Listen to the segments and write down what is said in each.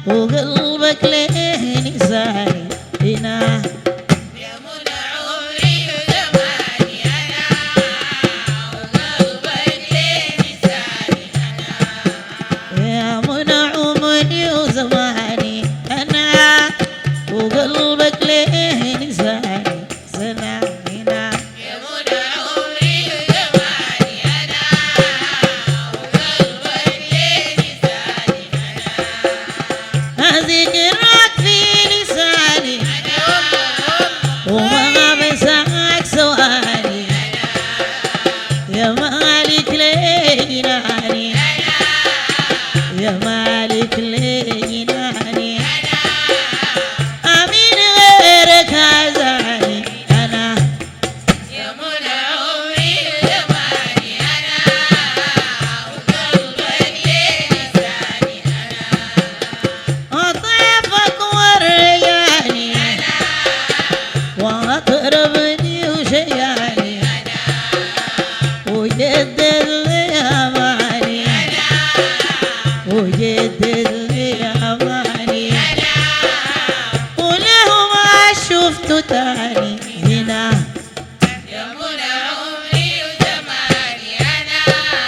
وقلبك ليه نساني هنا يا منى عمري وزماني أنا وقلبك ليه نساني أنا يا منى عمري وزماني أنا وقلبك ليه نساني سنة هنا يا منى عمري وزماني أنا وقلبك ليه نساني أنا ذكرك في لساني وما بسعك سؤالي يا مالك ليه جناني يا مالك ليه جناني أمين غيرك هزاني أنا يا منى عمري وزماني أنا وقلبك ليه نساني أنا أطيفك ورياني وأقربني وشياني وجدد لي أماني وجدد لي أماني وله ما شفته تاني هنا يا منى عمري وزماني أنا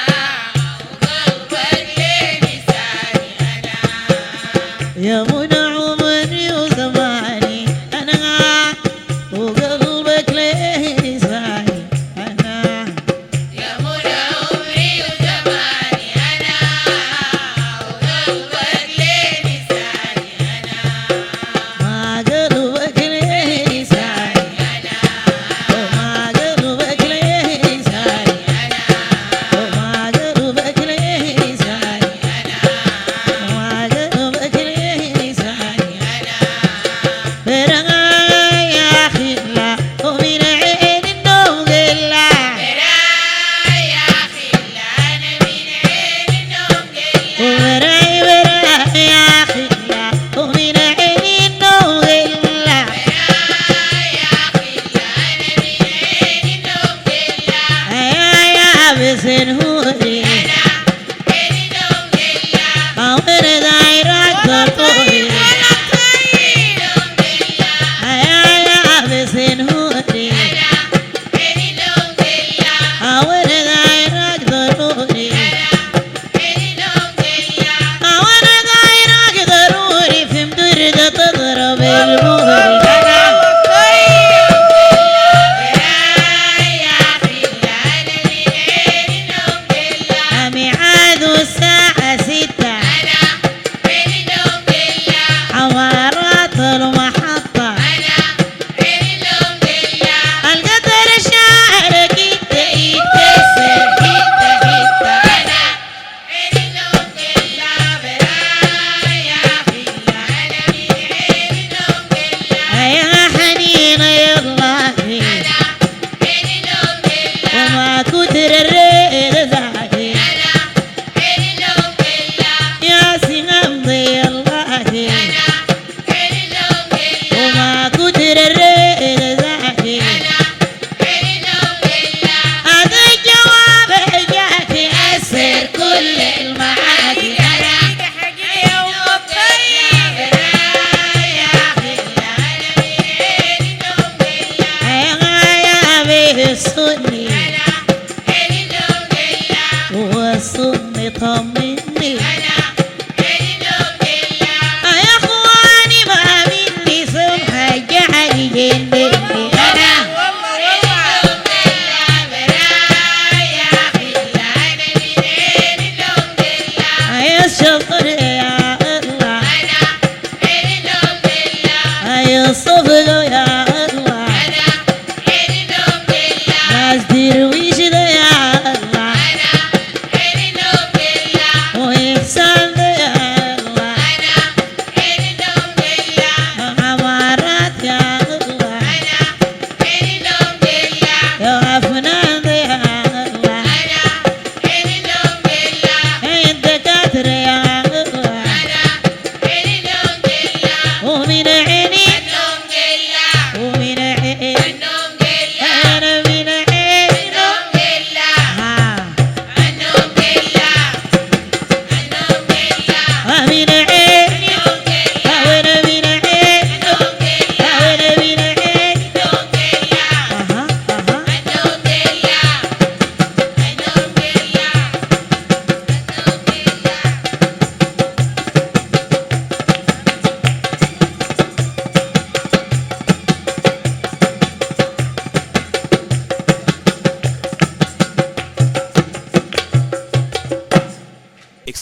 وقلبك ليه نساني أنا يا منى عمري وزماني أنا وقلبك ليه نساني أنا يا منى عمري وزماني أنا وقلبك ليه نساني أنا ما قلبك ليه نساني وما قلبك ليه نساني وما قلبك ليه نساني وما قلبك ليه نساني يا أخي لا ومن عين النوم قلا يا أخي لا أنا من عين النوم قلة وراي وراي يا أخي لا ومن عين النوم قلا يا أخي لا أنا من عين النوم قلة يا بسن هوري عين النوم قلة أمر دايرك ضروري عين النوم قلة يا بسن هوري عين النوم قلة أمر دايرك ضروري عين النوم قلة أمر دايرك ضروري في مدردة تضرب البوري ميعاد الساعة 6 عمارات المحطة القدر الشاعر كده يتكسر يا حنين يلا وما كتر الريد زاهي يا سنم الله وما كتر الريد زاهي هذا الجواب جاك يأسر كل المعادي يا به السني والسني طمني يا اخواني ما مني سمحة جعل جنني انا يا الشطر يا الله يا الصفق يا الله ناس درويش ده يا الله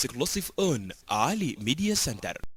exclusive on Ali Media Center.